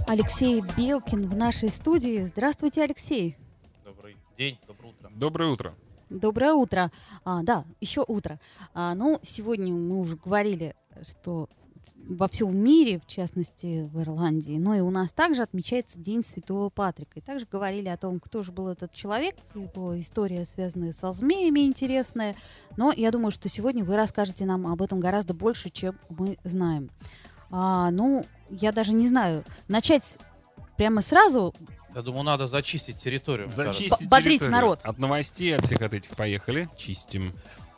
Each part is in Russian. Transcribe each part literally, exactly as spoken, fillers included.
Алексей Белкин в нашей студии. Здравствуйте, Алексей. Добрый день, доброе утро. Доброе утро. Доброе утро. А, да, еще утро. А, ну, сегодня мы уже говорили, что во всем мире, в частности в Ирландии, но и у нас также отмечается День Святого Патрика. И также говорили о том, кто же был этот человек, его история, связанная со змеями, интересная. Но я думаю, что сегодня вы расскажете нам об этом гораздо больше, чем мы знаем. А, ну, я даже не знаю, начать прямо сразу. Я думаю, надо зачистить территорию. Зачистить Бодрите территорию. народ. От новостей, от всех от этих поехали. Чистим.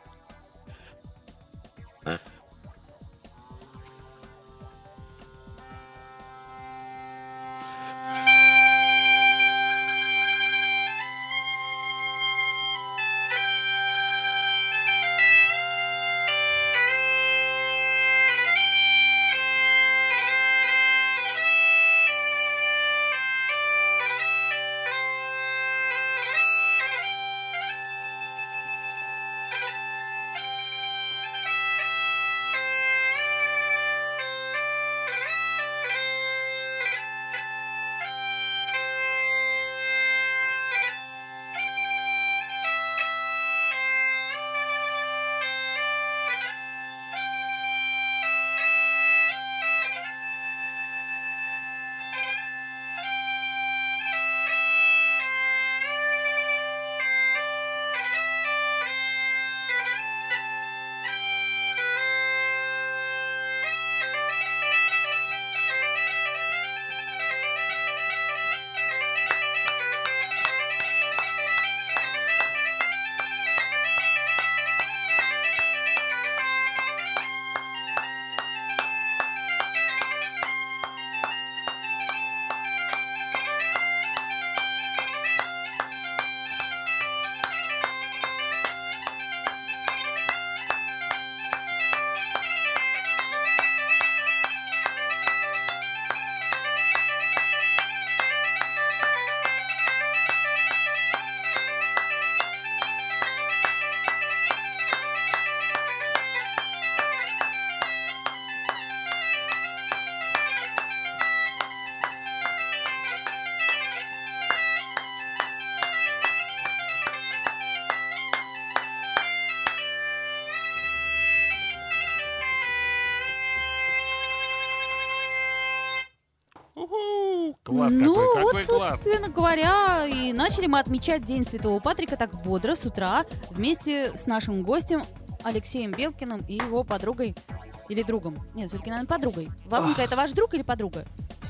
Класс Ну, какой, вот, какой класс. собственно говоря, и начали мы отмечать День Святого Патрика так бодро с утра вместе с нашим гостем Алексеем Белкиным и его подругой или другом. Нет, все-таки, наверное, подругой. Волынка — это ваш друг или подруга?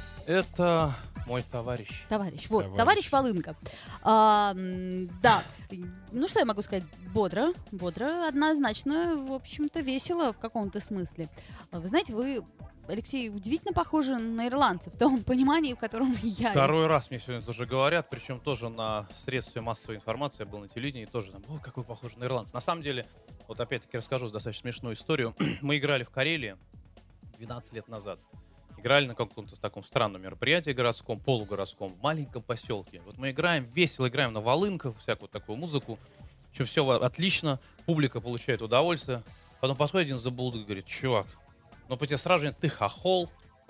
Это мой товарищ. Товарищ. Вот, Товарищ. товарищ Волынка. А, м, да. Ну, что я могу сказать? Бодро. Бодро, однозначно, в общем-то, весело в каком-то смысле. А Вы знаете, вы, Алексей, удивительно похожи на ирландца в том понимании, в котором я. Второй раз мне сегодня тоже говорят, причем тоже на средстве массовой информации. Я был на телевидении, тоже там, о, какой похож на ирландца. На самом деле, вот опять-таки расскажу достаточно смешную историю. Мы играли в Карелии двенадцать лет назад. Играли на каком-то таком странном мероприятии городском, полугородском, в маленьком поселке. Вот мы играем, весело играем на волынках, всякую такую музыку. Еще все отлично, публика получает удовольствие. Потом подходит один забулдык и говорит: чувак, ну по тебе сразу же ты хохол.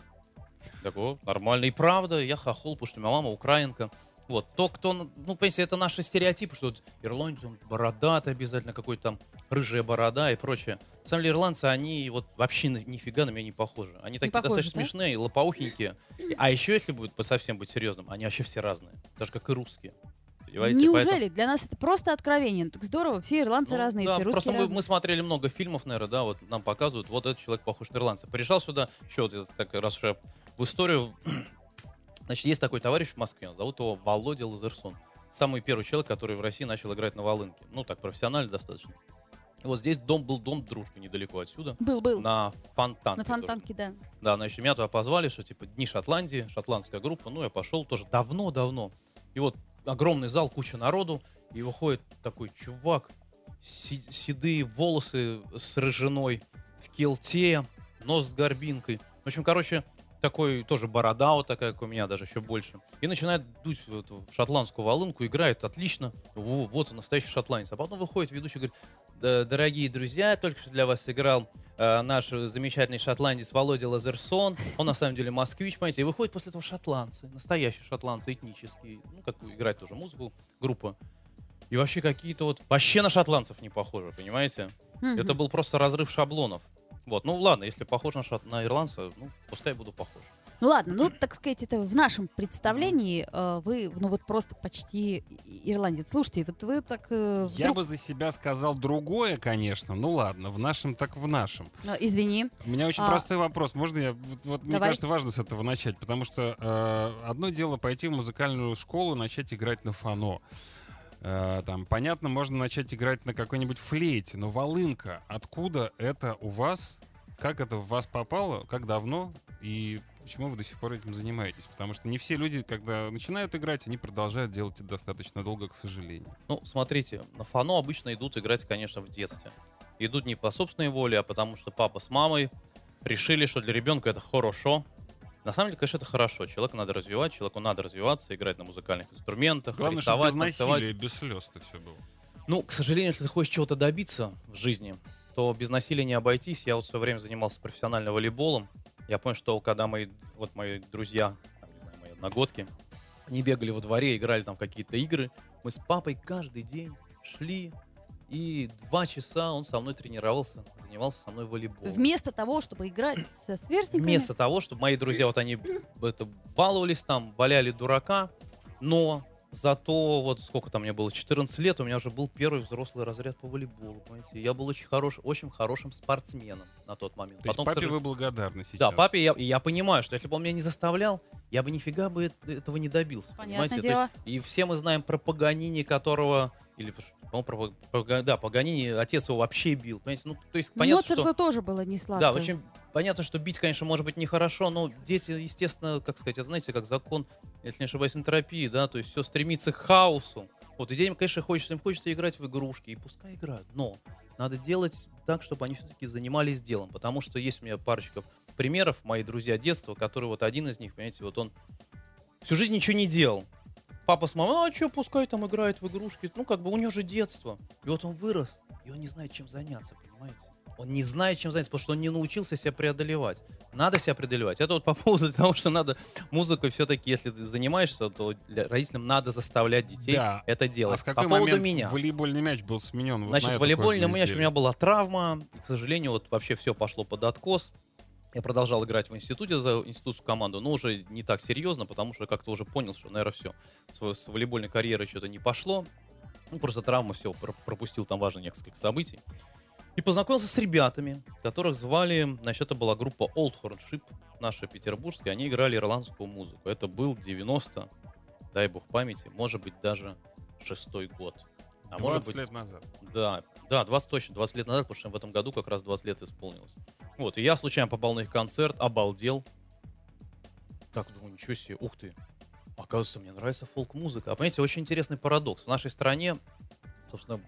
Такой, нормально. И правда, я хохол, потому что у меня мама украинка. Вот, то, кто, ну, понимаете, это наши стереотипы, что вот ирландец, он бородатый обязательно, какой-то там рыжая борода и прочее. На самом деле, ирландцы, они вот вообще ни- нифига на меня не похожи. Они такие похожи, достаточно да? смешные, лопоухенькие. И- А еще, если будет по- совсем быть серьезным, они вообще все разные. Даже как и русские. Понимаете? Неужели? Поэтому- Для нас это просто откровение. Ну, так здорово, все ирландцы ну, разные, да, все русские просто мы, разные. мы смотрели много фильмов, наверное, да, вот нам показывают, вот этот человек похож на ирландца. Приезжал сюда, еще вот я так, раз уж я в историю, значит, есть такой товарищ в Москве, зовут его Володя Лазерсон. Самый первый человек, который в России начал играть на волынке. Ну, так, профессионально достаточно. И вот здесь дом был дом дружбы недалеко отсюда. Был, был. На Фонтанке. На тоже. Фонтанке, да. Да, значит, меня туда позвали, что типа Дни Шотландии, шотландская группа. Ну, я пошел тоже давно-давно. И вот огромный зал, куча народу. И выходит такой чувак, си- седые волосы с рыжиной, в килте, нос с горбинкой. В общем, короче, такой тоже борода вот такая, как у меня, даже еще больше. И начинает дуть вот в шотландскую волынку, играет отлично. Во, вот он, настоящий шотландец. А потом выходит ведущий и говорит: «Да, дорогие друзья, только что для вас играл э, наш замечательный шотландец Володя Лазерсон. Он на самом деле москвич, понимаете». И выходит после этого шотландцы, настоящие шотландцы, этнические. Ну, как играть тоже музыку, группа. И вообще какие-то вот... Вообще на шотландцев не похоже, понимаете? Mm-hmm. Это был просто разрыв шаблонов. Вот, ну ладно, если похож на, шот... на ирландца, ну, пускай буду похож. Ну ладно, ну, так сказать, это в нашем представлении э, вы, ну, вот просто почти ирландец. Слушайте, вот вы так... Э, вдруг... Я бы за себя сказал другое, конечно. Ну ладно, в нашем так в нашем. Ну, извини. У меня очень а... простой вопрос. Можно я... Вот, вот мне кажется, важно с этого начать, потому что э, одно дело пойти в музыкальную школу, начать играть на фано. Uh, там, понятно, можно начать играть на какой-нибудь флейте, но волынка, откуда это у вас? Как это в вас попало? Как давно? И почему вы до сих пор этим занимаетесь? Потому что не все люди, когда начинают играть, они продолжают делать это достаточно долго, к сожалению. Ну, смотрите, на фано обычно идут играть, конечно, в детстве. Идут не по собственной воле, а потому что папа с мамой решили, что для ребенка это хорошо. На самом деле, конечно, это хорошо. Человеку надо развивать, человеку надо развиваться, играть на музыкальных инструментах, главное, рисовать, без танцевать. насилия, без слез это все было. Ну, к сожалению, если ты хочешь чего-то добиться в жизни, то без насилия не обойтись. Я вот в свое время занимался профессиональным волейболом. Я понял, что когда мои, вот мои друзья, там, не знаю, мои одногодки, они бегали во дворе, играли там в какие-то игры, мы с папой каждый день шли, и два часа он со мной тренировался, занимался со мной волейболом. Вместо того, чтобы играть со сверстниками? Вместо того, чтобы мои друзья, вот они это, баловались там, валяли дурака, но зато вот сколько там мне было, четырнадцать лет, у меня уже был первый взрослый разряд по волейболу, понимаете. Я был очень, хорош, очень хорошим спортсменом на тот момент. То Потом, есть папе вы благодарны сейчас? Да, папе я, я понимаю, что если бы он меня не заставлял, я бы нифига бы этого не добился. Понятное понимаете? дело. То есть, и все мы знаем про Паганини, которого... Или, по-моему, про, про, да, Паганини, отец его вообще бил. Понимаете? Ну, то есть, понятно, Моцарту что... тоже было не сладко. Да, очень понятно, что бить, конечно, может быть нехорошо, но дети, естественно, как сказать, это, знаете, как закон, если не ошибаюсь, энтропии, да, то есть все стремится к хаосу. Вот, и детям, конечно, хочется, им хочется играть в игрушки, и пускай играют, но надо делать так, чтобы они все-таки занимались делом, потому что есть у меня парочка примеров, мои друзья детства, которые вот один из них, понимаете, вот он всю жизнь ничего не делал. Папа с мамой: а что, пускай там играет в игрушки, ну, как бы у него же детство. И вот он вырос, и он не знает, чем заняться, понимаете? Он не знает, чем заняться, потому что он не научился себя преодолевать. Надо себя преодолевать. Это вот по поводу того, что надо музыкой все-таки, если ты занимаешься, то родителям надо заставлять детей да. это делать. А в какой по поводу момент меня. волейбольный мяч был сменен? Значит, вот волейбольный мяч у меня была травма. К сожалению, вот вообще все пошло под откос. Я продолжал играть в институте за институтскую команду, но уже не так серьезно, потому что как-то уже понял, что, наверное, все. С, с волейбольной карьерой что-то не пошло. Ну, просто травма, все, пропустил там важные несколько событий. И познакомился с ребятами, которых звали, значит, это была группа Old Hornship, наша петербургская, они играли ирландскую музыку. Это был девяносто, дай бог памяти, может быть, даже шестой год. А двадцать может быть, лет назад. Да, да, двадцать точно, двадцать лет назад, потому что в этом году как раз двадцать лет исполнилось. Вот, и я случайно попал на их концерт, обалдел. Так, думаю, ничего себе, ух ты. Оказывается, мне нравится фолк-музыка. А понимаете, очень интересный парадокс. В нашей стране, собственно,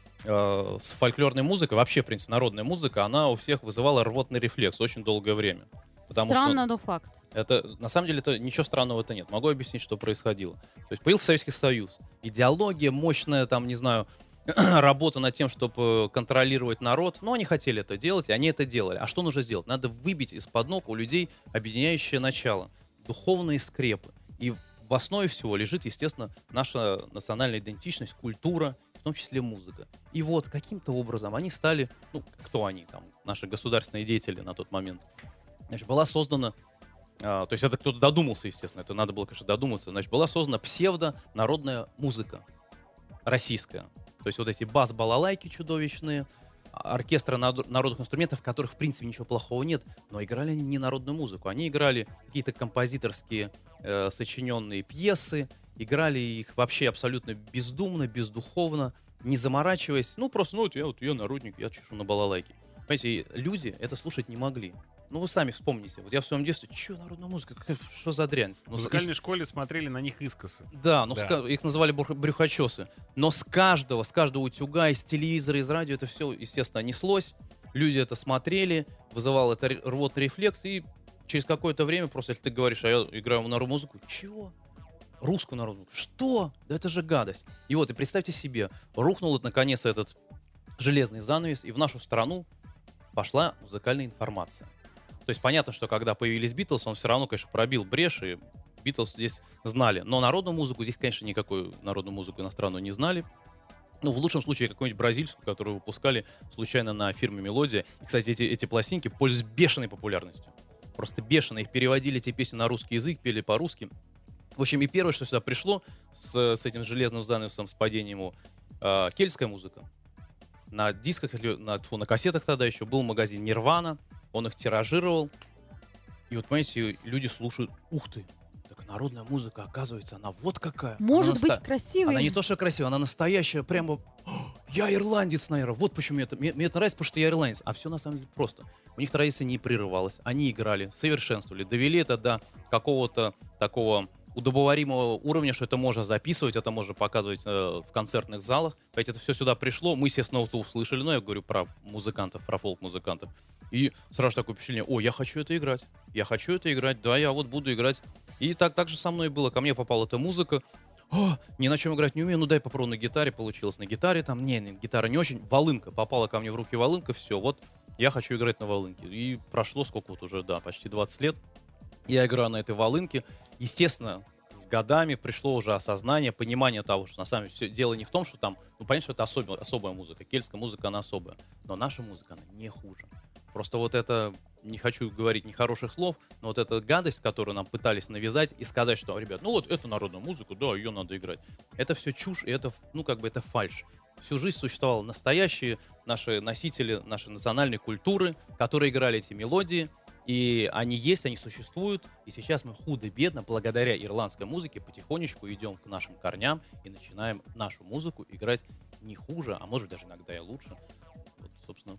э, с фольклорной музыкой, вообще, в принципе, народная музыка, она у всех вызывала рвотный рефлекс очень долгое время. Потому Странно, что но факт. Это, на самом деле, это, ничего странного это нет. Могу объяснить, что происходило. То есть появился Советский Союз. Идеология мощная, там, не знаю, работа над тем, чтобы контролировать народ. Но они хотели это делать, и они это делали. А что нужно сделать? Надо выбить из-под ног у людей объединяющее начало. Духовные скрепы. И в основе всего лежит, естественно, наша национальная идентичность, культура, в том числе музыка. И вот каким-то образом они стали, ну, кто они там, наши государственные деятели на тот момент. Значит, была создана, а, то есть это кто-то додумался, естественно, это надо было, конечно, додуматься. Значит, была создана псевдонародная музыка российская. То есть вот эти бас-балалайки чудовищные, оркестры народных инструментов, в которых, в принципе, ничего плохого нет, но играли они не народную музыку. Они играли какие-то композиторские э, сочиненные пьесы, играли их вообще абсолютно бездумно, бездуховно, не заморачиваясь. Ну, просто, ну, вот я, вот я народник, я чешу на балалайке. Понимаете, люди это слушать не могли. Ну, вы сами вспомните. Вот я в своем детстве, что народная музыка, какая, что за дрянь? В музыкальной из... школе смотрели на них искосы. Да, ну, да. С... их называли брюхочесы. Но с каждого, с каждого утюга, из телевизора, из радио это все, естественно, неслось. Люди это смотрели, вызывал это рвотный рефлекс, и через какое-то время, просто если ты говоришь, а я играю в народную музыку, чего? Русскую народную. Что? Да это же гадость. И вот, и представьте себе, рухнул вот, наконец этот железный занавес, и в нашу страну пошла музыкальная информация. То есть понятно, что когда появились Битлз, он все равно, конечно, пробил брешь, и Битлз здесь знали. Но народную музыку здесь, конечно, никакую народную музыку иностранную не знали. Ну, в лучшем случае, какую-нибудь бразильскую, которую выпускали случайно на фирме «Мелодия». И, кстати, эти, эти пластинки пользуются бешеной популярностью. Просто бешено. Их переводили, эти песни на русский язык, пели по-русски. В общем, и первое, что сюда пришло с, с этим железным занавесом, с падением его, э, кельтская музыка. На дисках, на, тьфу, на кассетах тогда еще был магазин «Нирвана», он их тиражировал. И вот, понимаете, люди слушают, ух ты, так народная музыка, оказывается, она вот какая. Может она быть наста... красивой. Она не то, что красивая, она настоящая, прямо... Я ирландец, наверное. Вот почему мне это, мне, мне это нравится, потому что я ирландец. А все на самом деле просто. У них традиция не прерывалась. Они играли, совершенствовали, довели это до какого-то такого удобоваримого уровня, что это можно записывать, это можно показывать э, в концертных залах. Ведь это все сюда пришло. Мы, естественно, вот услышали, но я говорю про музыкантов, про фолк-музыкантов. И сразу такое впечатление: о, я хочу это играть. Я хочу это играть. Да, я вот буду играть. И так, так же со мной было. Ко мне попала эта музыка. О, ни на чем играть не умею, ну дай попробую на гитаре. Получилось на гитаре, там, не, не, гитара не очень. Волынка, попала ко мне в руки волынка, все, вот я хочу играть на волынке. И прошло сколько вот уже, да, почти двадцать лет. Я играю на этой волынке. Естественно, с годами пришло уже осознание, понимание того, что на самом деле все дело не в том, что там, ну понятно, что это особая, особая музыка, кельтская музыка, она особая, но наша музыка, она не хуже. Просто вот это, не хочу говорить нехороших слов, но вот эта гадость, которую нам пытались навязать и сказать, что, ребят, ну вот эту народную музыку, да, ее надо играть. Это все чушь, и это, ну как бы это фальшь. Всю жизнь существовали настоящие наши носители нашей национальной культуры, которые играли эти мелодии, и они есть, они существуют, и сейчас мы худо-бедно, благодаря ирландской музыке, потихонечку идем к нашим корням и начинаем нашу музыку играть не хуже, а может быть даже иногда и лучше. Вот, собственно.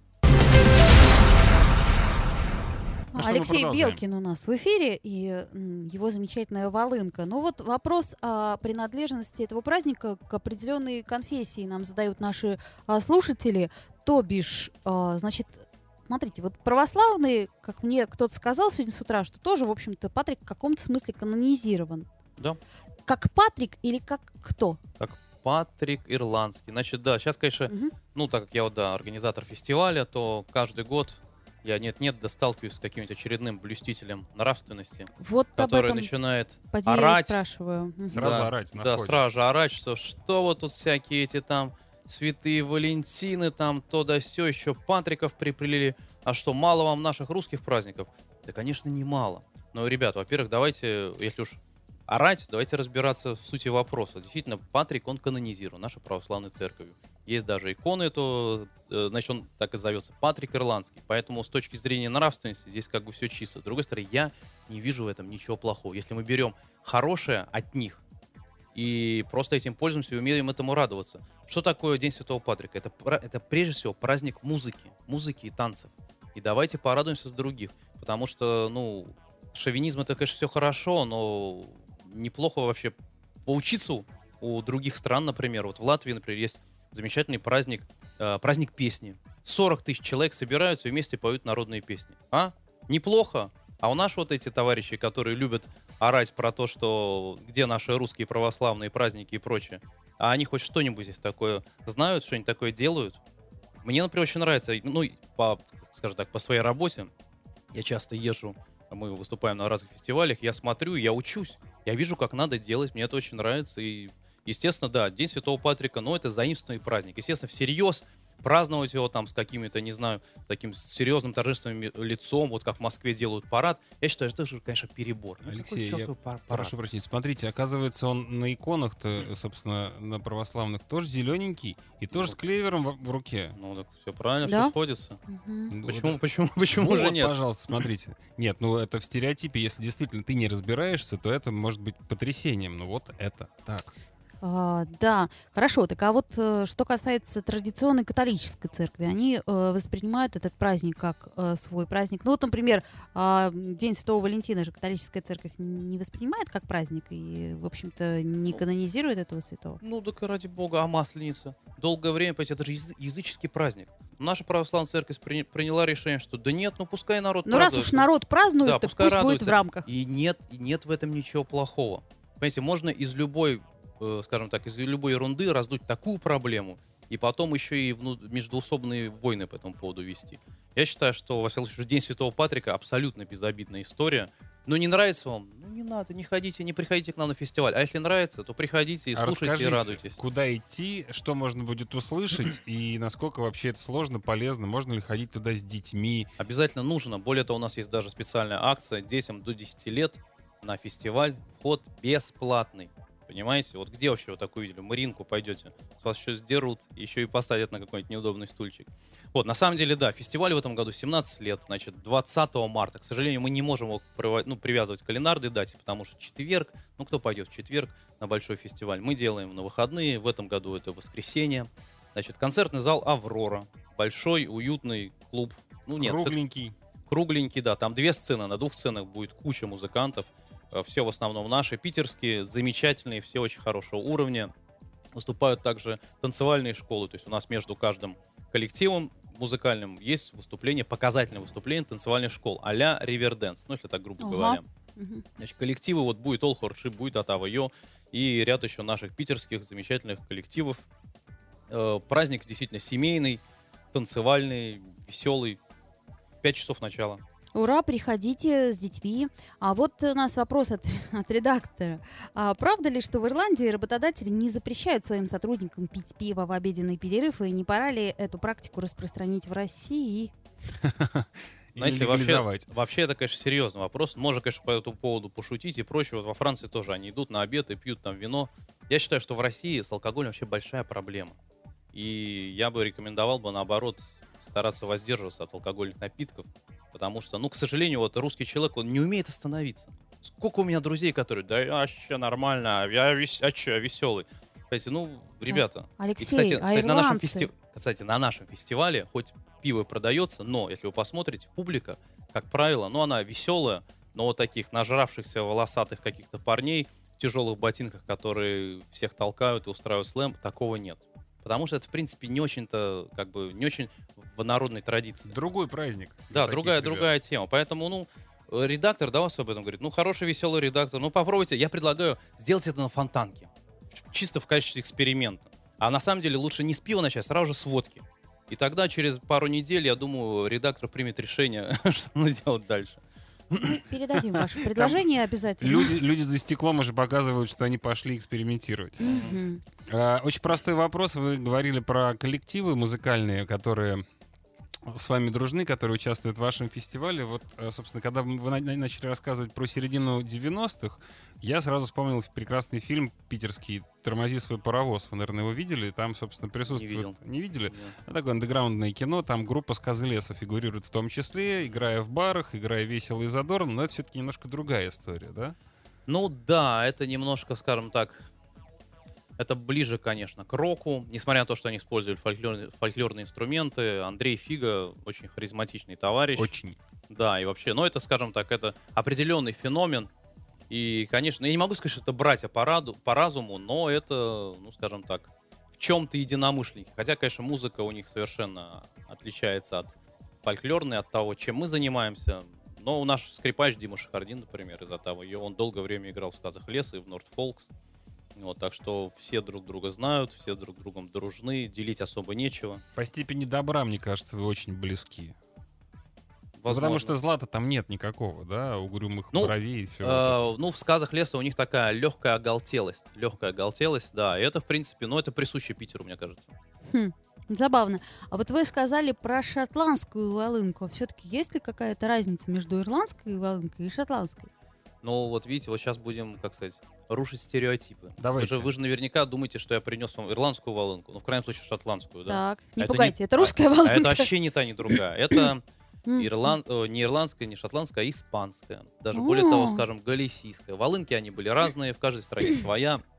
Ну, Алексей Белкин у нас в эфире, и м, его замечательная волынка. Ну вот вопрос о принадлежности этого праздника к определенной конфессии нам задают наши а, слушатели. То бишь, а, значит, смотрите, вот православные, как мне кто-то сказал сегодня с утра, что тоже, в общем-то, Патрик в каком-то смысле канонизирован. Да. Как Патрик или как кто? Как Патрик Ирландский. Значит, да, сейчас, конечно, угу. ну, так как я вот, да, организатор фестиваля, то каждый год я нет-нет, да сталкиваюсь с каким-нибудь очередным блюстителем нравственности, вот который начинает поди орать. Спрашиваю. Сразу да, орать. Да, сразу же орать, что что вот тут всякие эти там святые Валентины, там то да сё, еще Патриков приплели. А что, мало вам наших русских праздников? Да, конечно, не мало. Но, ребят, во-первых, давайте, если уж орать, давайте разбираться в сути вопроса. Действительно, Патрик, он канонизирован нашей православной церковью. Есть даже иконы, то, значит, он так и зовется, Патрик Ирландский. Поэтому с точки зрения нравственности здесь как бы все чисто. С другой стороны, я не вижу в этом ничего плохого. Если мы берем хорошее от них и просто этим пользуемся и умеем этому радоваться. Что такое День Святого Патрика? Это, это прежде всего праздник музыки, музыки и танцев. И давайте порадуемся с других. Потому что, ну, шовинизм — это, конечно, все хорошо, но неплохо вообще поучиться у других стран, например. Вот в Латвии, например, есть замечательный праздник, э, праздник песни. сорок тысяч человек собираются и вместе поют народные песни. А? Неплохо. А у нас вот эти товарищи, которые любят орать про то, что где наши русские православные праздники и прочее, а они хоть что-нибудь здесь такое знают, что-нибудь такое делают. Мне, например, очень нравится, ну, по, скажем так, по своей работе, я часто езжу, мы выступаем на разных фестивалях, я смотрю, я учусь, я вижу, как надо делать, мне это очень нравится. И, естественно, да, День Святого Патрика, но это заимствованный праздник. Естественно, всерьез праздновать его там с какими-то, не знаю, таким серьезным торжественным лицом, вот как в Москве делают парад, я считаю, что это, конечно, перебор. Ну, Алексей, я пар- прошу прощения, смотрите, оказывается, он на иконах-то, собственно, на православных тоже зелененький и тоже ну, с клевером в, в руке. Ну, так все правильно, да? все сходится. Угу. Почему, вот, почему, почему вот, же нет? Пожалуйста, смотрите. Нет, ну это в стереотипе, если действительно ты не разбираешься, то это может быть потрясением. Ну вот это так. А, да, хорошо. Так а вот э, что касается традиционной католической церкви, они э, воспринимают этот праздник как э, свой праздник. Ну вот, например, э, День Святого Валентина же католическая церковь не воспринимает как праздник и, в общем-то, не канонизирует этого святого. Ну, так ради бога, а Масленица? Долгое время, понимаете, это же язы- языческий праздник. Наша православная церковь при- приняла решение, что да нет, ну пускай народ Ну празднует. раз уж народ празднует, Да, то пускай пусть будет радуется. в рамках. И нет, и нет в этом ничего плохого. Понимаете, можно из любой, э, скажем так, из любой ерунды раздуть такую проблему, и потом еще и вну- междоусобные войны по этому поводу вести. Я считаю, что, во всяком случае, День Святого Патрика абсолютно безобидная история. Но не нравится вам? Ну не надо, не ходите, не приходите к нам на фестиваль. А если нравится, то приходите и А слушайте, и расскажите, радуйтесь. куда идти, что можно будет услышать, и насколько вообще это сложно, полезно, можно ли ходить туда с детьми? Обязательно нужно. Более того, у нас есть даже специальная акция детям до десяти лет на фестиваль. Вход бесплатный. Понимаете? Вот где вообще вы такую видели? В Маринку пойдете, с вас еще сдерут, еще и посадят на какой-нибудь неудобный стульчик. Вот, на самом деле, да, фестивалю в этом году семнадцать лет, значит, двадцатого марта. К сожалению, мы не можем его прива- ну, привязывать к календарной дате, потому что четверг, ну, кто пойдет в четверг на большой фестиваль? Мы делаем на выходные, в этом году это воскресенье. Значит, концертный зал «Аврора». Большой, уютный клуб. Ну, нет, Кругленький. кругленький, да, там две сцены, на двух сценах будет куча музыкантов. Все в основном наши, питерские, замечательные, все очень хорошего уровня. Выступают также танцевальные школы, то есть у нас между каждым коллективом музыкальным есть выступление, показательное выступление танцевальных школ а-ля Риверденс, ну если так грубо Ага. говоря. Мгм. Значит, коллективы, вот будет All Horship, будет Атава Йо и ряд еще наших питерских замечательных коллективов. Э, праздник действительно семейный, танцевальный, веселый. Пять часов начала. Ура, приходите с детьми. А вот у нас вопрос от, от редактора. А правда ли, что в Ирландии работодатели не запрещают своим сотрудникам пить пиво в обеденный перерыв, и не пора ли эту практику распространить в России? И Знаете, легализовать. вообще, вообще это, конечно, серьезный вопрос. Можно, конечно, по этому поводу пошутить и прочее. Вот во Франции тоже они идут на обед и пьют там вино. Я считаю, что в России с алкоголем вообще большая проблема. И я бы рекомендовал бы, наоборот, стараться воздерживаться от алкогольных напитков. Потому что, ну, к сожалению, вот русский человек, он не умеет остановиться. Сколько у меня друзей, которые, да, я вообще нормально, я, вес... а че, я веселый. Кстати, ну, ребята. Алексей, и, кстати, а кстати, на нашем ирландцы? фести... кстати, на нашем фестивале хоть пиво продается, но, если вы посмотрите, публика, как правило, ну, она веселая, но вот таких нажравшихся волосатых каких-то парней в тяжелых ботинках, которые всех толкают и устраивают слэм, такого нет. Потому что это, в принципе, не очень-то, как бы, не очень в народной традиции. Другой праздник. Да, для другая, таких ребят. другая тема. Поэтому, ну, редактор, да, вас об этом говорит. Ну, хороший, веселый редактор. Ну, попробуйте. Я предлагаю сделать это на фонтанке. Чисто в качестве эксперимента. А на самом деле лучше не с пива начать, сразу же с водки. И тогда через пару недель, я думаю, редактор примет решение, что надо делать дальше. Мы передадим ваше предложение обязательно. Люди, люди за стеклом уже показывают, что они пошли экспериментировать. Мгм. А, Очень простой вопрос. Вы говорили про коллективы музыкальные, которые с вами дружны, которые участвуют в вашем фестивале. Вот, э, собственно, когда вы на- на- начали рассказывать про середину девяностых, я сразу вспомнил прекрасный фильм питерский «Тормози свой паровоз». Вы, наверное, его видели? Там, собственно, присутствует... видел. Не видели? Да. Ну, такое андеграундное кино. Там группа «Сказы леса» фигурирует в том числе, играя в барах, играя весело и задорно. Но это все-таки немножко другая история, да? Ну да, это немножко, скажем так, это ближе, конечно, к року. Несмотря на то, что они использовали фольклорные, фольклорные инструменты, Андрей Фига очень харизматичный товарищ. Очень. Да, и вообще, ну это, скажем так, это определенный феномен. И, конечно, я не могу сказать, что это братья по, раду, по разуму, но это, ну, скажем так, в чем-то единомышленники. Хотя, конечно, музыка у них совершенно отличается от фольклорной, от того, чем мы занимаемся. Но у наш скрипач Дима Шахардин, например, из Оттавы, он долгое время играл в «Сказах леса» и в «Норд Фолкс». Вот, так что все друг друга знают, все друг с другом дружны, делить особо нечего. По степени добра, мне кажется, вы очень близки. Ну, Возможно. потому что зла-то там нет никакого, да, угрюмых Ну, бровей и все. Э, ну, в «Сказах леса» у них такая легкая оголтелость. Легкая оголтелость, да. И это, в принципе, ну, это присуще Питеру, мне кажется. Хм, забавно. А вот вы сказали про шотландскую волынку. Все-таки есть ли какая-то разница между ирландской волынкой и шотландской? Ну, вот видите, вот сейчас будем, как сказать, рушить стереотипы. Давайте. Вы же, вы же наверняка думаете, что я принес вам ирландскую волынку. Ну, в крайнем случае, шотландскую, да. Так, не Это пугайте, не- это русская а- волынка. А это вообще не та, ни другая. Это М. ирланд... э, не ирландская, не шотландская, а испанская. Даже более того, О. скажем, галисийская. Волынки, они были разные, в каждой стране своя.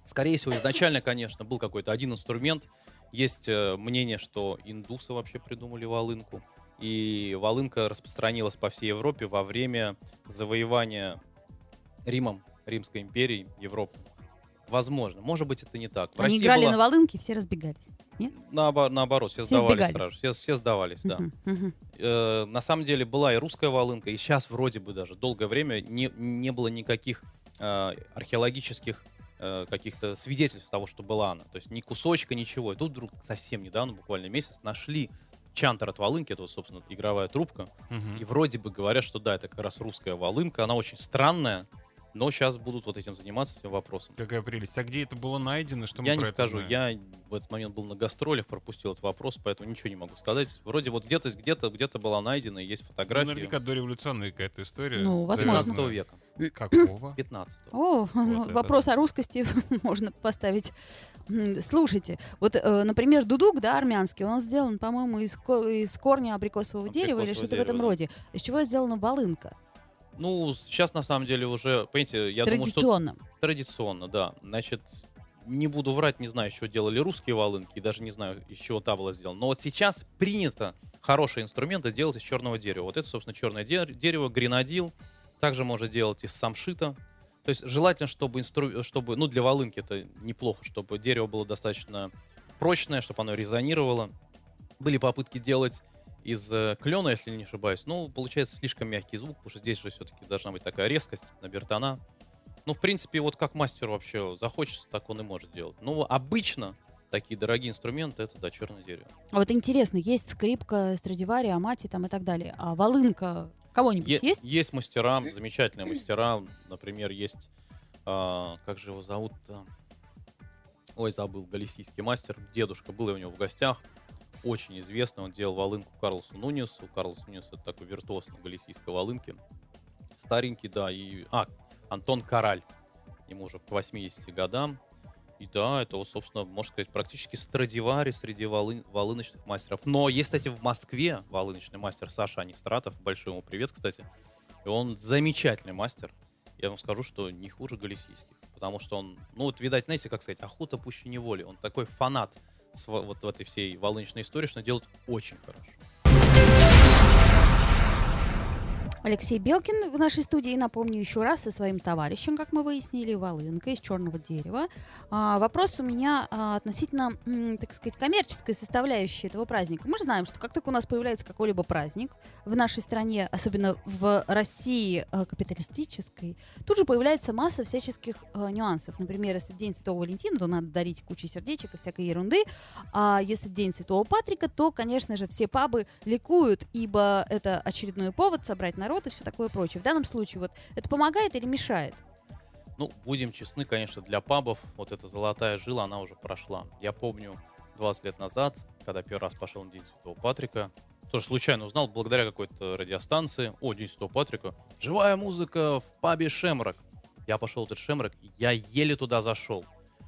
Скорее всего, изначально, конечно, был какой-то один инструмент. Есть э, мнение, что индусы вообще придумали волынку. И волынка распространилась по всей Европе во время завоевания Римом, Римской империей, Европы. Возможно. Может быть, это не так. В Они России играли была... на волынке, все разбегались. Нет? Наобо- наоборот, все, Все сдавались сбегались. сразу. Все, все сдавались, да. Мгм, мгм. Э, на самом деле была и русская волынка, и сейчас вроде бы даже долгое время не, не было никаких э, археологических э, каких-то свидетельств того, что была она. То есть ни кусочка, ничего. И тут вдруг совсем недавно, буквально месяц, нашли чантер от волынки, это, вот, собственно, игровая трубка. Мгм. И вроде бы говорят, что да, это как раз русская волынка. Она очень странная, но сейчас будут вот этим заниматься, этим вопросом. Какая прелесть. А где это было найдено? Что мы Я про не это скажу, знаем? я в этот момент был на гастролях, пропустил этот вопрос, поэтому ничего не могу сказать. Вроде вот где-то где-то где-то была найдена, и есть Ну, фотографии наверняка дореволюционная какая-то история. Ну, возможно. пятнадцатого завязанная. века, Какого? пятнадцатого. О, Вот это вопрос да. о русскости можно поставить. М, Слушайте, вот, э, например, дудук, да, армянский, он сделан, по-моему, из, ко- из корня абрикосового дерева или Абрикосового что-то в этом дерева, да. роде. Из чего сделана волынка? Ну, сейчас на самом деле уже, понимаете, я думаю, что Традиционно. традиционно, да. Значит, не буду врать, не знаю, из чего делали русские волынки, и даже не знаю, из чего та была сделана. Но вот сейчас принято хорошие инструменты делать из черного дерева. Вот это, собственно, черное де- дерево, гренадил. Также можно делать из самшита. То есть желательно, чтобы, инстру... чтобы, ну, для волынки это неплохо, чтобы дерево было достаточно прочное, чтобы оно резонировало. Были попытки делать из э, клена, если не ошибаюсь. Ну, получается слишком мягкий звук, потому что здесь же все-таки должна быть такая резкость, набертона. Ну, в принципе, вот как мастер вообще захочется, так он и может делать. Ну, обычно такие дорогие инструменты — это, да, черное дерево. А вот интересно, есть скрипка, Страдивари, Амати там и так далее. А волынка кого-нибудь Е- есть? есть мастера, замечательные мастера. Например, есть, а, как же его зовут-то? Ой, забыл, галисийский мастер. Дедушка, был я у него в гостях. Очень известный, он делал волынку Карлосу Нуньесу. Карлос Нуньес — это такой виртуоз на галисийской волынке. Старенький, да, и... А, Антон Кораль. Ему уже к восьмидесяти годам. И да, это, вот, собственно, можно сказать, практически Страдивари среди волы- волыночных мастеров. Но есть, кстати, в Москве волыночный мастер Саша Анистратов. Большой ему привет, кстати. И он замечательный мастер. Я вам скажу, что не хуже галисийских. Потому что он, ну вот, видать, знаете, как сказать, охота пуще неволи. Он такой фанат св- вот в этой всей волыночной истории, что делает очень хорошо. Алексей Белкин в нашей студии, напомню еще раз, со своим товарищем, как мы выяснили, волынка из черного дерева. А, вопрос у меня а, относительно, м, так сказать, коммерческой составляющей этого праздника. Мы же знаем, что как только у нас появляется какой-либо праздник в нашей стране, особенно в России а, капиталистической, тут же появляется масса всяческих а, нюансов. Например, если День Святого Валентина, то надо дарить кучу сердечек и всякой ерунды. А если День Святого Патрика, то, конечно же, все пабы ликуют, ибо это очередной повод собрать народ и все такое прочее. В данном случае вот это помогает или мешает? Ну, будем честны, конечно, для пабов вот эта золотая жила, она уже прошла. Я помню двадцать лет назад, когда первый раз пошел на День Святого Патрика, тоже случайно узнал, благодаря какой-то радиостанции, о, День Святого Патрика, живая музыка в пабе Шемрак. Я пошел в этот Шемрак, я еле туда зашел.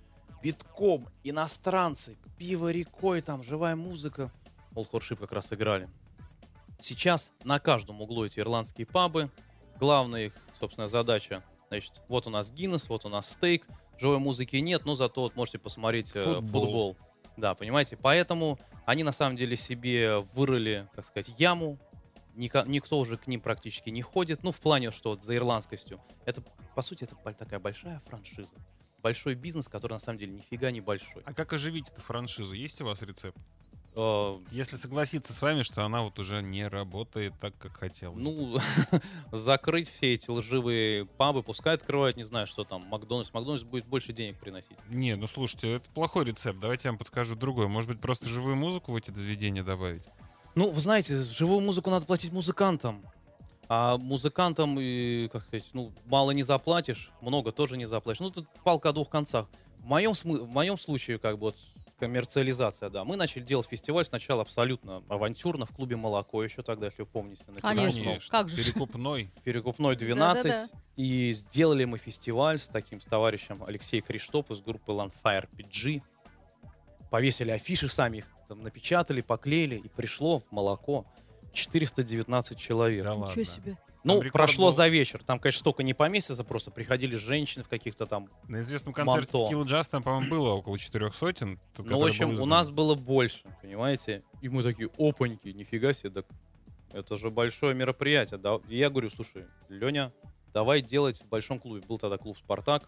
Битком, иностранцы, пиво рекой, там, живая музыка. Олд Хоршип как раз играли. Сейчас на каждом углу эти ирландские пабы. Главная их, собственно, задача, значит, вот у нас Гиннес, вот у нас стейк. Живой музыки нет, но зато вот можете посмотреть э, Футбол. футбол. Да, понимаете? Поэтому они на самом деле себе вырыли, как сказать, яму. Ника- никто уже к ним практически не ходит. Ну, в плане, что вот за ирландскостью. Это, по сути, это бо- такая большая франшиза. Большой бизнес, который на самом деле нифига не большой. А как оживить эту франшизу? Есть у вас рецепт? Э, Если согласиться с вами, что она вот уже не работает так, как хотелось. Ну, закрыть все эти лживые пабы, пускай открывают, не знаю, что там, Макдональдс. Макдональдс будет больше денег приносить. Не, ну слушайте, это плохой рецепт. Давайте я вам подскажу другой. Может быть, просто живую музыку в эти заведения добавить? Ну, вы знаете, живую музыку надо платить музыкантам. А музыкантам, и, как сказать, ну, мало не заплатишь, много тоже не заплатишь. Ну, тут палка о двух концах. В моем, смы- в моем случае, как бы, вот, коммерциализация, да. Мы начали делать фестиваль сначала абсолютно авантюрно в клубе «Молоко» еще тогда, если вы помните. на Конечно. Перекупной- Как же. Перекупной. Перекупной двенадцать. Да-да-да. И сделали мы фестиваль с таким с товарищем Алексей Криштоп из группы Landfire пи джи. Повесили афиши сами, их там напечатали, поклеили, и пришло в «Молоко» четыреста девятнадцать человек. Да Ничего ладно. себе. Ну, прошло был... за вечер. Там, конечно, столько не поместится, просто приходили женщины в каких-то там На известном концерте Tequila Jazz там, по-моему, было около четырех сотен. Ну, в общем, у нас было больше, понимаете? И мы такие, опаньки, нифига себе, так это же большое мероприятие. Да? И я говорю, слушай, Леня, давай делать в большом клубе. Был тогда клуб «Спартак».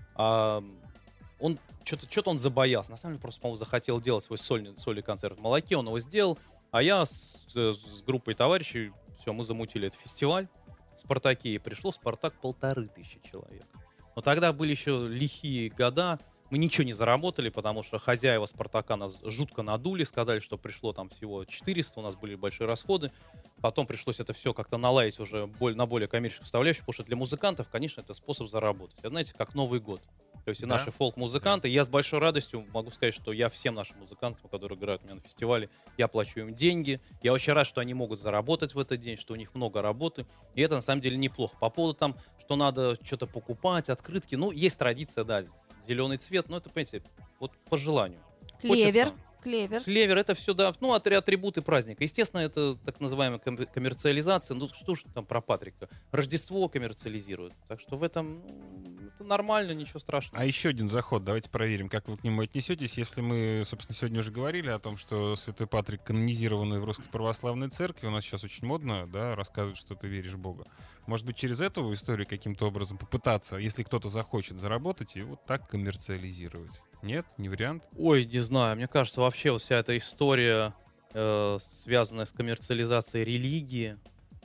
А он что-то, что-то он забоялся. На самом деле, просто, по-моему, захотел делать свой сольный, сольный концерт в «Молоке». Он его сделал. А я с, с группой товарищей, все, мы замутили этот фестиваль в «Спартаке». И пришло в «Спартак» полторы тысячи человек. Но тогда были еще лихие года. Мы ничего не заработали, потому что хозяева «Спартака» нас жутко надули, сказали, что пришло там всего четыреста, у нас были большие расходы. Потом пришлось это все как-то наладить уже на более коммерческую составляющую, потому что для музыкантов, конечно, это способ заработать. Это, знаете, как Новый год. То есть и да. наши фолк-музыканты. Да. Я с большой радостью могу сказать, что я всем нашим музыкантам, которые играют у меня на фестивале, я плачу им деньги. Я очень рад, что они могут заработать в этот день, что у них много работы. И это на самом деле неплохо. По поводу там, что надо что-то покупать, открытки. Ну, есть традиция, да, зеленый цвет, но это, понимаете, вот по желанию. Клевер. Хочется. Клевер. Клевер, это все, да, ну, атрибуты праздника. Естественно, это так называемая коммерциализация. Ну, что ж там про Патрика? Рождество коммерциализируют. Так что в этом ну, это нормально, ничего страшного. А еще один заход, давайте проверим, как вы к нему отнесетесь. Если мы, собственно, сегодня уже говорили о том, что Святой Патрик канонизированный в Русской Православной Церкви, у нас сейчас очень модно, да, рассказывать, что ты веришь в Бога. Может быть, через эту историю каким-то образом попытаться, если кто-то захочет заработать, и вот так коммерциализировать? Нет? Не вариант? Ой, не знаю. Мне кажется, вообще вот вся эта история, э, связанная с коммерциализацией религии,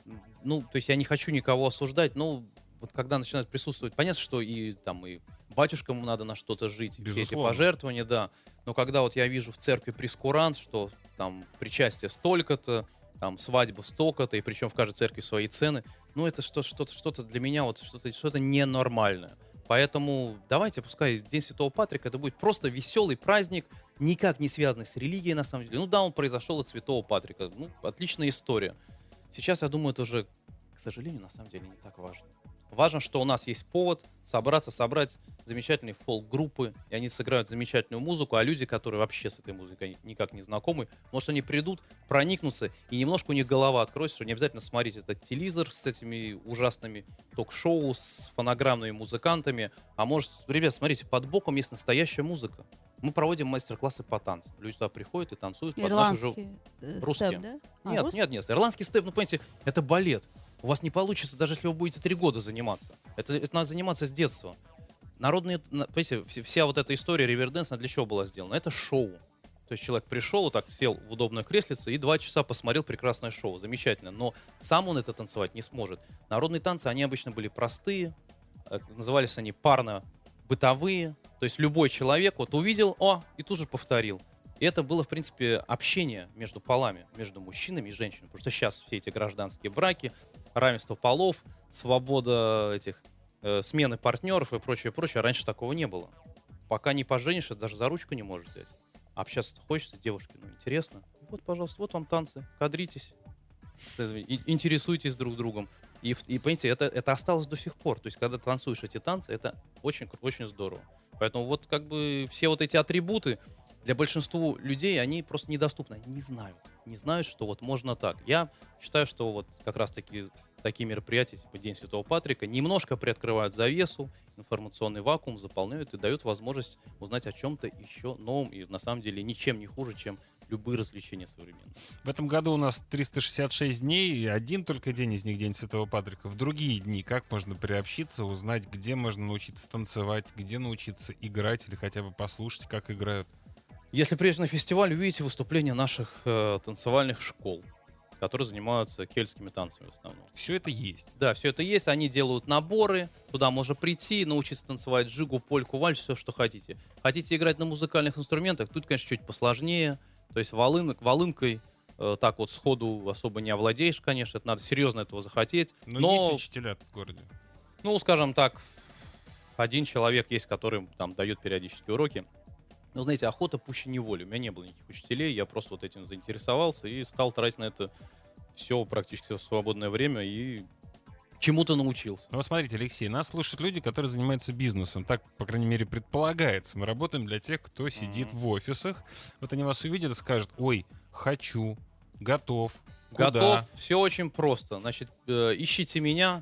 ну, то есть я не хочу никого осуждать, но вот когда начинают присутствовать, понятно, что и там и батюшкам надо на что-то жить, безусловно, все эти пожертвования, да. Но когда вот я вижу в церкви прескурант, что там причастие столько-то, там свадьба столько-то, и причем в каждой церкви свои цены, ну, это что, что-то, что-то для меня вот что-то, что-то ненормальное. Поэтому давайте, пускай День Святого Патрика это будет просто веселый праздник, никак не связанный с религией, на самом деле. Ну да, он произошел от Святого Патрика. Ну, отличная история. Сейчас, я думаю, это уже, к сожалению, на самом деле не так важно. Важно, что у нас есть повод собраться, собрать замечательные фолк-группы, и они сыграют замечательную музыку, а люди, которые вообще с этой музыкой никак не знакомы, может, они придут, проникнутся, и немножко у них голова откроется, что не обязательно смотреть этот телевизор с этими ужасными ток-шоу, с фонограммными музыкантами, а может, ребят, смотрите, под боком есть настоящая музыка. Мы проводим мастер-классы по танцам. Люди туда приходят и танцуют под наши же русские. Степ, да? а, нет, русский? нет, нет. Ирландский степ, ну, понимаете, это балет. У вас не получится, даже если вы будете три года заниматься. Это, это надо заниматься с детства. Народные, понимаете, вся вот эта история риверденс, она для чего была сделана? Это шоу. То есть человек пришел, вот так сел в удобное креслице и два часа посмотрел прекрасное шоу. Замечательно. Но сам он это танцевать не сможет. Народные танцы, они обычно были простые. Назывались они парно-бытовые. То есть любой человек вот увидел, о, и тут же повторил. И это было, в принципе, общение между полами, между мужчинами и женщинами. Потому что сейчас все эти гражданские браки, равенство полов, свобода этих э, смены партнеров и прочее, прочее. Раньше такого не было. Пока не поженишься, даже за ручку не можешь взять. А общаться хочется, девушке, ну, интересно. Вот, пожалуйста, вот вам танцы, кадритесь, интересуйтесь друг другом. И, и понимаете, это, это осталось до сих пор. То есть, когда танцуешь эти танцы, это очень, очень здорово. Поэтому вот как бы все вот эти атрибуты для большинства людей, они просто недоступны. Они не знают. Не знают, что вот можно так. Я считаю, что вот как раз-таки такие мероприятия, типа День Святого Патрика, немножко приоткрывают завесу, информационный вакуум заполняют и дают возможность узнать о чем-то еще новом и на самом деле ничем не хуже, чем любые развлечения современные. В этом году у нас триста шестьдесят шесть дней, и один только день из них День Святого Патрика. В другие дни как можно приобщиться, узнать, где можно научиться танцевать, где научиться играть или хотя бы послушать, как играют? Если приедете на фестиваль, увидите выступления наших э, танцевальных школ, которые занимаются кельтскими танцами в основном. Все это есть? Да, все это есть. Они делают наборы, туда можно прийти, научиться танцевать джигу, польку, вальс, все, что хотите. Хотите играть на музыкальных инструментах, тут, конечно, чуть посложнее. То есть волынок, волынкой э, так вот сходу особо не овладеешь, конечно. Это надо серьезно этого захотеть. Но, но есть учителя в городе? Ну, скажем так, один человек есть, который там дает периодически уроки. Но, знаете, охота пуще неволи. У меня не было никаких учителей, я просто вот этим заинтересовался и стал тратить на это все, практически все свободное время и чему-то научился. Ну, вот смотрите, Алексей, нас слушают люди, которые занимаются бизнесом. Так, по крайней мере, предполагается. Мы работаем для тех, кто сидит mm-hmm. в офисах. Вот они вас увидят и скажут: ой, хочу, Готов. Куда? Готов. Все очень просто. Значит, э, ищите меня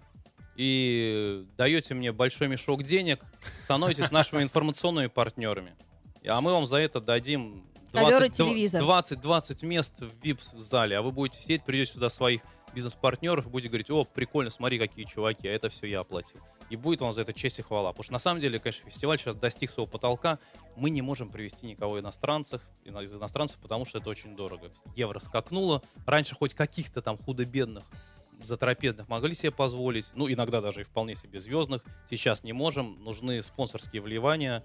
и даете мне большой мешок денег, становитесь нашими информационными партнерами. А мы вам за это дадим двадцать-двадцать мест в ви ай пи-зале. А вы будете сидеть, придете сюда своих бизнес-партнеров и будете говорить: о, прикольно, смотри, какие чуваки, а это все я оплатил. И будет вам за это честь и хвала. Потому что на самом деле, конечно, фестиваль сейчас достиг своего потолка. Мы не можем привести никого иностранцев, из иностранцев, потому что это очень дорого. Евро скакнуло. Раньше хоть каких-то там худо-бедных затрапезных могли себе позволить. Ну, иногда даже и вполне себе звездных. Сейчас не можем. Нужны спонсорские вливания.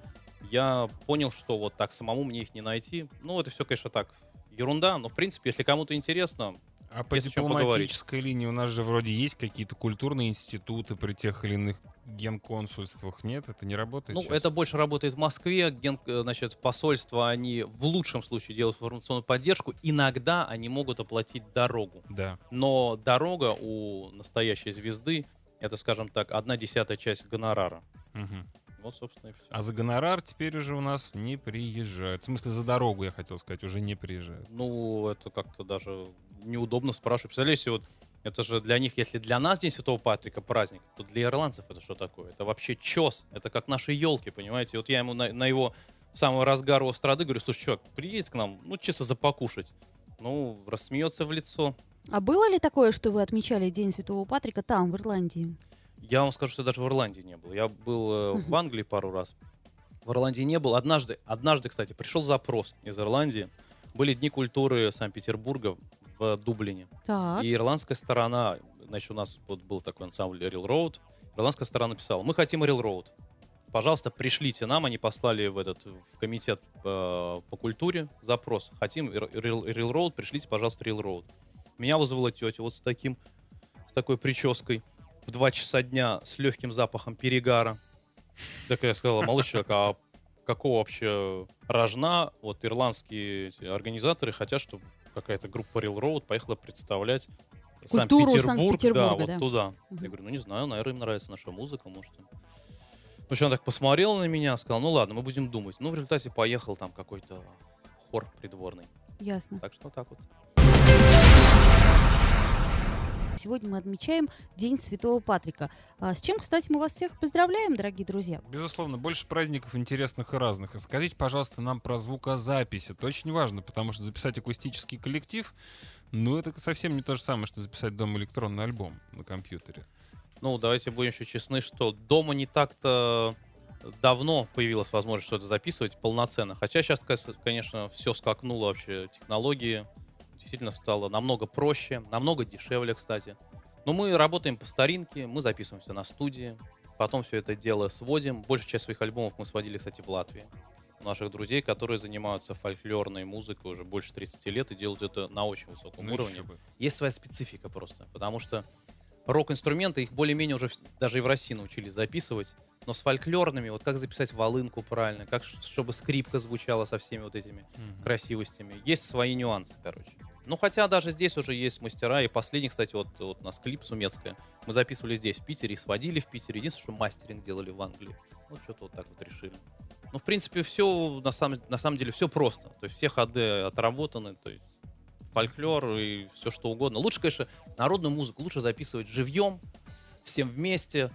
Я понял, что вот так самому мне их не найти. Ну, это все, конечно, так, ерунда. Но, в принципе, если кому-то интересно... А по дипломатической линии у нас же вроде есть какие-то культурные институты при тех или иных генконсульствах. Нет, это не работает Ну, сейчас? это больше работает в Москве. Ген, значит, посольства, они в лучшем случае делают информационную поддержку. Иногда они могут оплатить дорогу. Да. Но дорога у настоящей звезды, это, скажем так, одна десятая часть гонорара. Угу. Вот, собственно, и все. А за гонорар теперь уже у нас не приезжают. В смысле, за дорогу, я хотел сказать, уже не приезжают. Ну, это как-то даже неудобно спрашивать. Представляете, вот это же для них, если для нас День Святого Патрика праздник, то для ирландцев это что такое? Это вообще чес. Это как наши елки, понимаете? Вот я ему на, на его самого разгара острады говорю: слушай, чувак, приедь к нам, ну, чисто за покушать. Ну, рассмеется в лицо. А было ли такое, что вы отмечали День Святого Патрика там, в Ирландии? Я вам скажу, что даже в Ирландии не был. Я был э, в Англии пару раз. В Ирландии не был. Однажды, однажды, кстати, пришел запрос из Ирландии. Были Дни культуры Санкт-Петербурга в Дублине. Так. И ирландская сторона, значит, у нас вот был такой ансамбль Railroad. Ирландская сторона написала: мы хотим Railroad. Пожалуйста, пришлите нам. Они послали в этот в комитет э, по культуре запрос. Хотим Railroad, пришлите, пожалуйста, Railroad. Меня вызвала тетя вот с таким, с такой прической в два часа дня с легким запахом перегара. Так я сказала: молодой человек, а какого вообще рожна вот ирландские организаторы хотят, чтобы какая-то группа Railroad поехала представлять культуру Санкт-Петербург, да, да. вот туда. Угу. Я говорю: ну не знаю, наверное, им нравится наша музыка, может. В общем, она так посмотрела на меня, сказала: ну ладно, мы будем думать. Ну, в результате поехал там какой-то хор придворный. Ясно. Так что так вот. Сегодня мы отмечаем День Святого Патрика. А с чем, кстати, мы вас всех поздравляем, дорогие друзья. Безусловно, больше праздников интересных и разных. Скажите, пожалуйста, нам про звукозапись. Это очень важно, потому что записать акустический коллектив, ну, это совсем не то же самое, что записать дома электронный альбом на компьютере. Ну, давайте будем еще честны, что дома не так-то давно появилась возможность что-то записывать полноценно. Хотя сейчас, конечно, все скакнуло вообще, технологии. Действительно стало намного проще, намного дешевле, кстати. Но мы работаем по старинке, мы записываемся на студии, потом все это дело сводим. Большую часть своих альбомов мы сводили, кстати, в Латвии. У наших друзей, которые занимаются фольклорной музыкой уже больше тридцати лет и делают это на очень высоком ну, уровне. Есть своя специфика просто, потому что рок-инструменты, их более-менее уже даже и в России научились записывать. Но с фольклорными, вот как записать волынку правильно, как чтобы скрипка звучала со всеми вот этими mm-hmm. красивостями. Есть свои нюансы, короче. Ну, хотя даже здесь уже есть мастера. И последний, кстати, вот, вот у нас клип «Сумецкая». Мы записывали здесь, в Питере, и сводили в Питере. Единственное, что мастеринг делали в Англии. Вот что-то вот так вот решили. Ну, в принципе, все, на самом, на самом деле, все просто. То есть все ходы отработаны, то есть фольклор и все что угодно. Лучше, конечно, народную музыку лучше записывать живьем, всем вместе.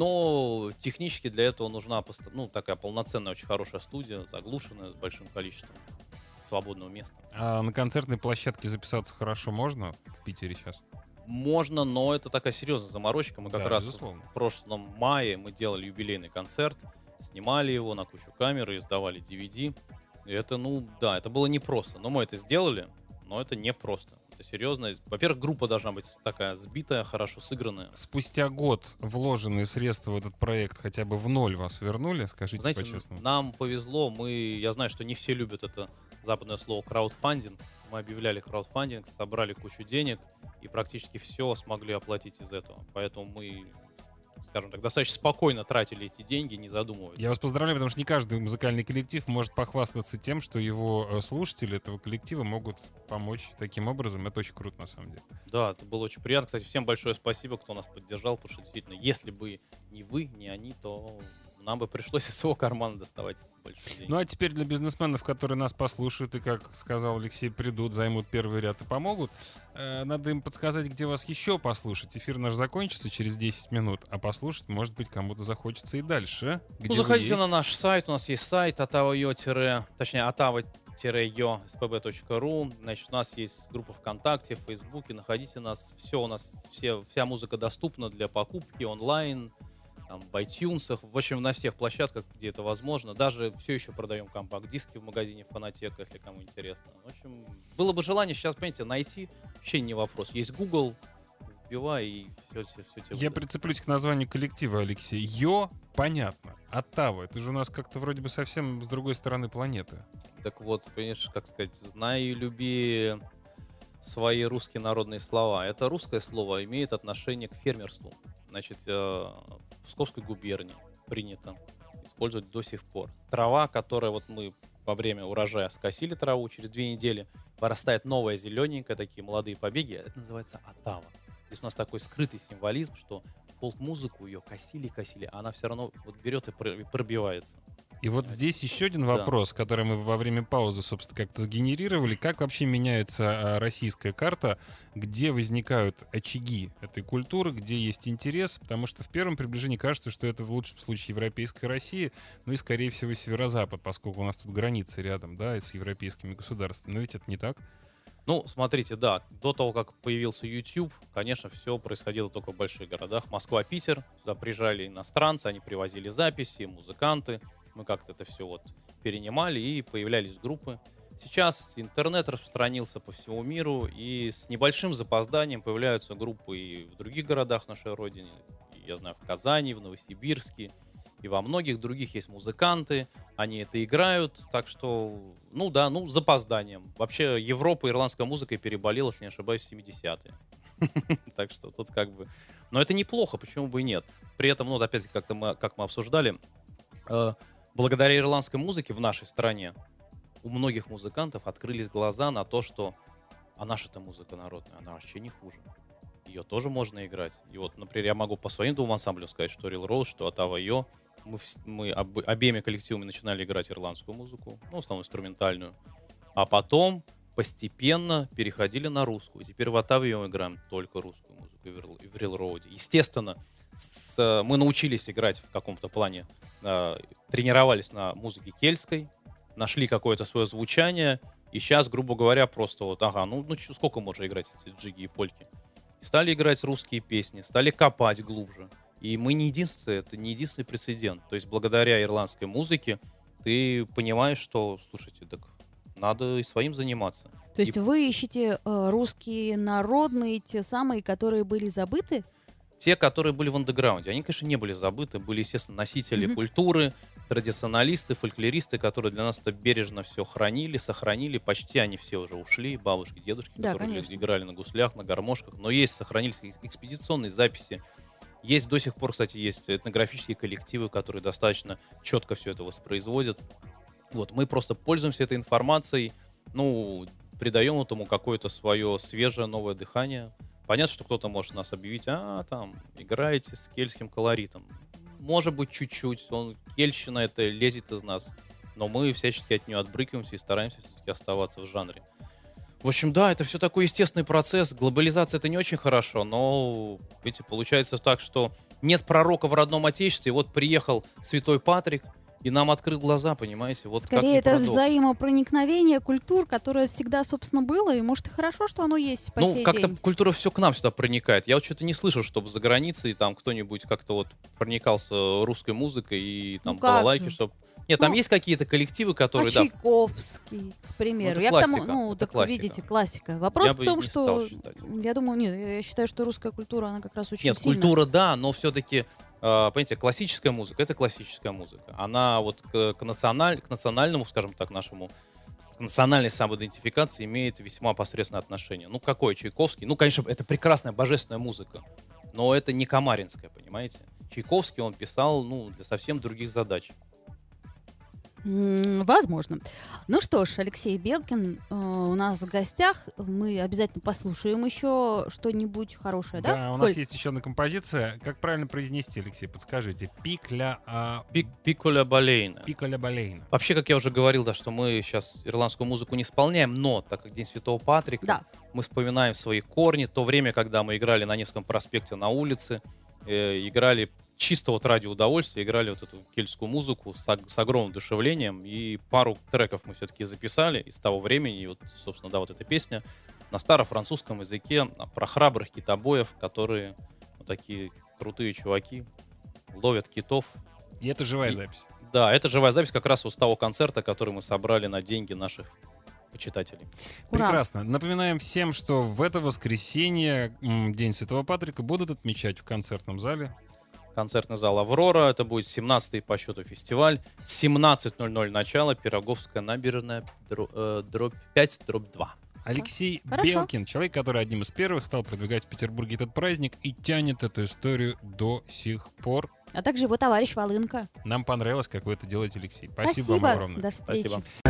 Но технически для этого нужна, ну, такая полноценная, очень хорошая студия, заглушенная, с большим количеством свободного места. А на концертной площадке записаться хорошо можно в Питере сейчас? Можно, но это такая серьезная заморочка. Мы как да, раз безусловно. в прошлом мае мы делали юбилейный концерт, снимали его на кучу камер и издавали ди ви ди. И это, ну, да, это было непросто. Но мы это сделали, но это непросто. Это серьезно. Во-первых, группа должна быть такая сбитая, хорошо сыгранная. Спустя год вложенные средства в этот проект хотя бы в ноль вас вернули? Скажите Знаете, по-честному. Нам повезло. Мы, я знаю, что не все любят это западное слово краудфандинг. Мы объявляли краудфандинг, собрали кучу денег и практически все смогли оплатить из этого. Поэтому мы, скажем так, достаточно спокойно тратили эти деньги, не задумываясь. Я вас поздравляю, потому что не каждый музыкальный коллектив может похвастаться тем, что его слушатели этого коллектива могут помочь таким образом. Это очень круто, на самом деле. Да, это было очень приятно. Кстати, всем большое спасибо, кто нас поддержал, потому что действительно, если бы не вы, не они, то нам бы пришлось из своего кармана доставать больше денег. Ну а теперь для бизнесменов, которые нас послушают и, как сказал Алексей, придут, займут первый ряд и помогут, э, надо им подсказать, где вас еще послушать. Эфир наш закончится через десять минут, а послушать, может быть, кому-то захочется и дальше. Где ну, заходите на наш сайт, у нас есть сайт atava.io, точнее, atava-io.spb.ru. Значит, у нас есть группа ВКонтакте, в Фейсбуке, находите нас. Все у нас, все, вся музыка доступна для покупки онлайн, там, в iTunes, в общем, на всех площадках, где это возможно. Даже все еще продаем компакт-диски в магазине Фонотека, если кому интересно. В общем, было бы желание сейчас, понимаете, найти, вообще не вопрос. Есть Google, вбивай, и все, все, все тебе Я выдаст. прицеплюсь к названию коллектива, Алексей. Йо, понятно. Оттава, это же у нас как-то вроде бы совсем с другой стороны планеты. Так вот, понимаешь, как сказать, знай и люби свои русские народные слова. Это русское слово имеет отношение к фермерству. Значит, в Псковской губернии принято использовать до сих пор. Трава, которая вот мы во время урожая скосили траву, через две недели вырастает новая зелененькая, такие молодые побеги, это называется оттава. Здесь у нас такой скрытый символизм, что фолк-музыку ее косили-косили, а она все равно вот берет и пробивается. И вот здесь еще один вопрос, да. который мы во время паузы, собственно, как-то сгенерировали. Как вообще меняется а, российская карта, где возникают очаги этой культуры, где есть интерес? Потому что в первом приближении кажется, что это в лучшем случае европейская Россия, ну и, скорее всего, северо-запад, поскольку у нас тут границы рядом, да, и с европейскими государствами. Но ведь это не так. Ну, смотрите, да, до того, как появился YouTube, конечно, все происходило только в больших городах. Москва, Питер, сюда приезжали иностранцы, они привозили записи, музыканты. Мы как-то это все вот перенимали, и появлялись группы. Сейчас интернет распространился по всему миру, и с небольшим запозданием появляются группы и в других городах нашей Родины. Я знаю, в Казани, в Новосибирске, и во многих других есть музыканты, они это играют, так что, ну да, ну, с запозданием. Вообще Европа ирландской музыкой переболела, если не ошибаюсь, в семидесятые. Так что тут как бы... Но это неплохо, почему бы и нет. При этом, ну, опять-таки, как мы, как мы обсуждали, благодаря ирландской музыке в нашей стране у многих музыкантов открылись глаза на то, что а наша-то музыка народная, она вообще не хуже. Ее тоже можно играть. И вот, например, я могу по своим двум ансамблям сказать, что Real Rose, что atava.io, мы, мы об, обеими коллективами начинали играть ирландскую музыку, ну, в основном инструментальную, а потом постепенно переходили на русскую. Теперь в atava.io играем только русскую музыку и в Real Road. Естественно, с, мы научились играть в каком-то плане, э, тренировались на музыке кельтской, нашли какое-то свое звучание, и сейчас, грубо говоря, просто вот, ага, ну, ну сколько можно играть эти джиги и польки? Стали играть русские песни, стали копать глубже. И мы не единственные, это не единственный прецедент. То есть благодаря ирландской музыке ты понимаешь, что, слушайте, так надо и своим заниматься. То есть и... вы ищете э, русские народные, те самые, которые были забыты? Те, которые были в андеграунде, они, конечно, не были забыты, были, естественно, носители Mm-hmm. культуры, традиционалисты, фольклористы, которые для нас это бережно все хранили, сохранили. Почти они все уже ушли, бабушки, дедушки, Да, которые конечно. играли на гуслях, на гармошках. Но есть, сохранились экспедиционные записи. Есть до сих пор, кстати, есть этнографические коллективы, которые достаточно четко все это воспроизводят. Вот, мы просто пользуемся этой информацией, ну, придаем этому какое-то свое свежее новое дыхание. Понятно, что кто-то может нас объявить, а, там, играете с кельтским колоритом. Может быть, чуть-чуть, он, кельтщина это лезет из нас, но мы всячески от нее отбрыкиваемся и стараемся все-таки оставаться в жанре. В общем, да, это все такой естественный процесс. Глобализация — это не очень хорошо, но, видите, получается так, что нет пророка в родном отечестве, вот приехал святой Патрик, и нам открыл глаза, понимаете? Вот Скорее, это парадокс. взаимопроникновение культур, которое всегда, собственно, было, и, может, и хорошо, что оно есть по Ну, сей как-то день. культура все к нам сюда проникает. Я вот что-то не слышал, чтобы за границей там кто-нибудь как-то вот проникался русской музыкой и там Ну, как балалайки, же. чтобы... Нет, там Ну, есть какие-то коллективы, А которые... да, Чайковский, к примеру. Ну, это я к тому, классика, ну, это так классика. видите, классика. Вопрос Я в бы том, не что, стал считать. я думаю, нет, я считаю, что русская культура, она как раз очень Нет, сильно... культура, да, но все-таки, понимаете, классическая музыка — это классическая музыка. Она вот к, к, националь, к национальному, скажем так, нашему, к национальной самоидентификации имеет весьма посредственное отношение. Ну, какой Чайковский? Ну, конечно, это прекрасная, божественная музыка, но это не камаринская, понимаете? Чайковский он писал, ну, для совсем других задач. Возможно. Ну что ж, Алексей Белкин э, у нас в гостях. Мы обязательно послушаем еще что-нибудь хорошее, да? Да, у Коль? нас есть еще одна композиция. Как правильно произнести, Алексей, подскажите? Пикля... А... Пик, пиколя балейна. Пиколя балейна. Вообще, как я уже говорил, да, что мы сейчас ирландскую музыку не исполняем, но так как День Святого Патрика, Да. мы вспоминаем свои корни, то время, когда мы играли на Невском проспекте на улице, э, играли чисто вот ради удовольствия, играли вот эту кельтскую музыку с, с огромным одушевлением, и пару треков мы все-таки записали из того времени, и вот, собственно, да, вот эта песня на старофранцузском языке про храбрых китобоев, которые вот такие крутые чуваки, ловят китов. И это живая И, запись. Да, это живая запись как раз вот с того концерта, который мы собрали на деньги наших почитателей. Ура. Прекрасно. Напоминаем всем, что в это воскресенье м, День Святого Патрика будут отмечать в концертном зале. Концертный зал «Аврора». Это будет семнадцатый по счету фестиваль. В семнадцать ноль ноль начало. Пироговская набережная, дро, э, дробь пять, дробь два. Алексей Хорошо. Белкин, человек, который одним из первых стал продвигать в Петербурге этот праздник и тянет эту историю до сих пор. А также его товарищ Волынка. Нам понравилось, как вы это делаете, Алексей. Спасибо, Спасибо. вам огромное. До встречи. Спасибо.